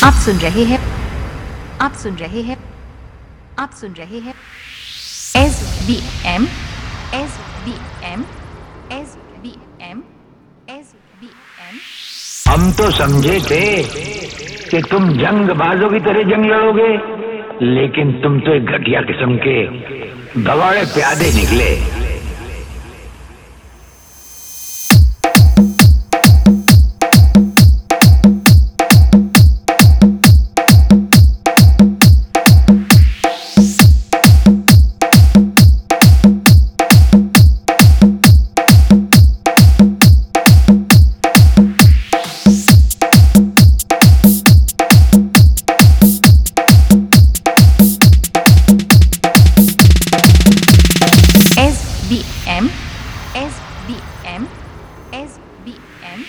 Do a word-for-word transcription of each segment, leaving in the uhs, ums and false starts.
आप सुन रहे हैं आप सुन रहे हैं आप सुन रहे हैं S B M S B M S B M S B M. हम तो समझे थे कि तुम जंग बाजों की तरह जंग लड़ोगे, लेकिन तुम तो एक घटिया किस्म के भगौड़े प्यादे निकले। M S B M S B M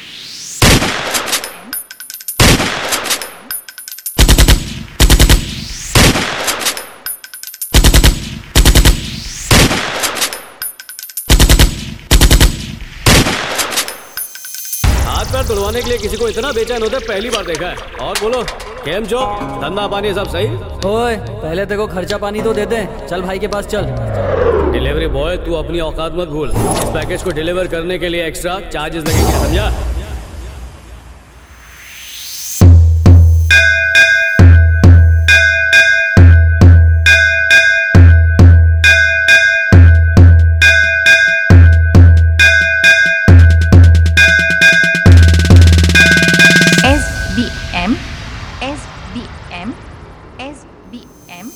हाथ पैर तुड़वाने के लिए किसी को इतना बेचैन होते पहली बार देखा है। और बोलो केम जो धंधा पानी सब सही? ओए पहले तेरे को खर्चा पानी तो दे दे। चल भाई के पास चल। डिलीवरी बॉय तू अपनी औकात मत भूल। इस पैकेज को डिलीवर करने के लिए एक्स्ट्रा चार्जेस लगेंगे, समझा? S B M S B M S B M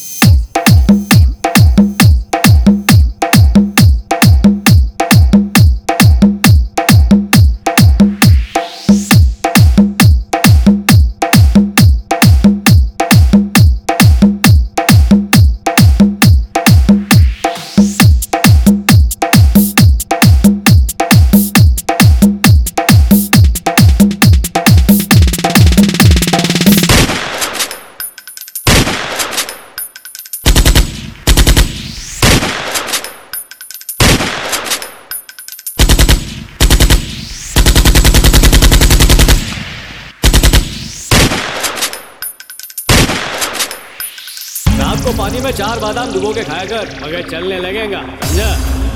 रात को पानी में चार बादाम डुबो के खाया कर, मगर चलने लगेगा, समझा?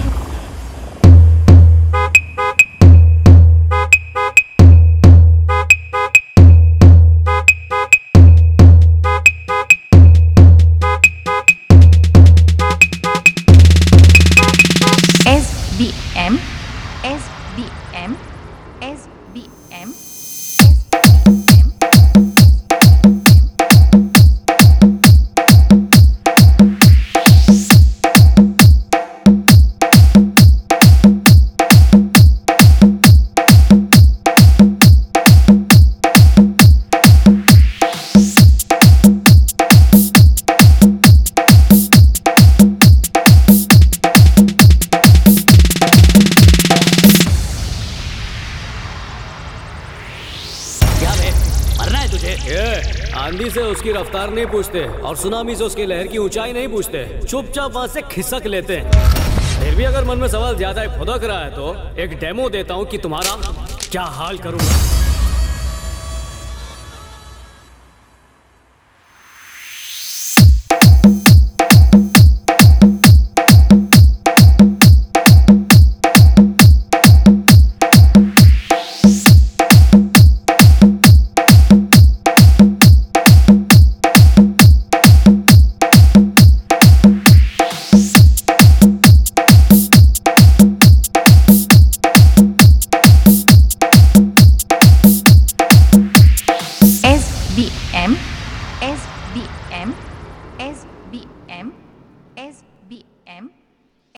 S B M S B M S B M ये आंधी से उसकी रफ्तार नहीं पूछते और सुनामी से उसकी लहर की ऊंचाई नहीं पूछते, चुपचाप वहां से खिसक लेते हैं। फिर भी अगर मन में सवाल ज्यादा फुदक रहा है तो एक डेमो देता हूं कि तुम्हारा क्या हाल करूंगा।